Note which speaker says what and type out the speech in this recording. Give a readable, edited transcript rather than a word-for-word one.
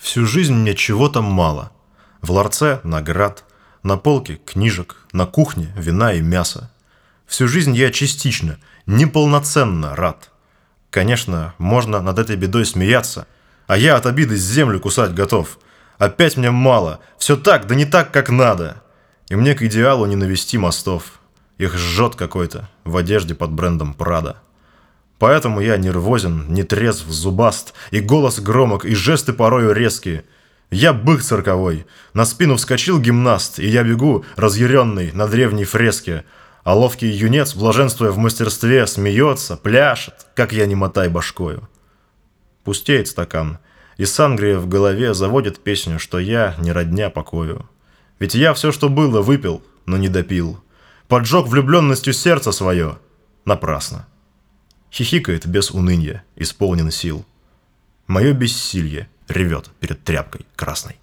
Speaker 1: Всю жизнь мне чего-то мало. В ларце наград, на полке книжек, на кухне вина и мяса. Всю жизнь я частично, неполноценно рад. Конечно, можно над этой бедой смеяться, а я от обиды землю кусать готов. Опять мне мало, все так, да не так, как надо. И мне к идеалу не навести мостов. Их жжет какой-то в одежде под брендом Прада. Поэтому я нервозен, не трезв, зубаст, и голос громок, и жесты порою резкие. Я бык цирковой, на спину вскочил гимнаст, и я бегу, разъяренный, на древней фреске, а ловкий юнец, блаженствуя в мастерстве, смеется, пляшет, как я не мотай башкою. Пустеет стакан, и сангрия в голове заводит песню, что я не родня покою. Ведь я все, что было, выпил, но не допил. Поджег влюбленностью сердце свое. Напрасно. Хихикает без уныния, исполнен сил. Мое бессилье ревет перед тряпкой красной.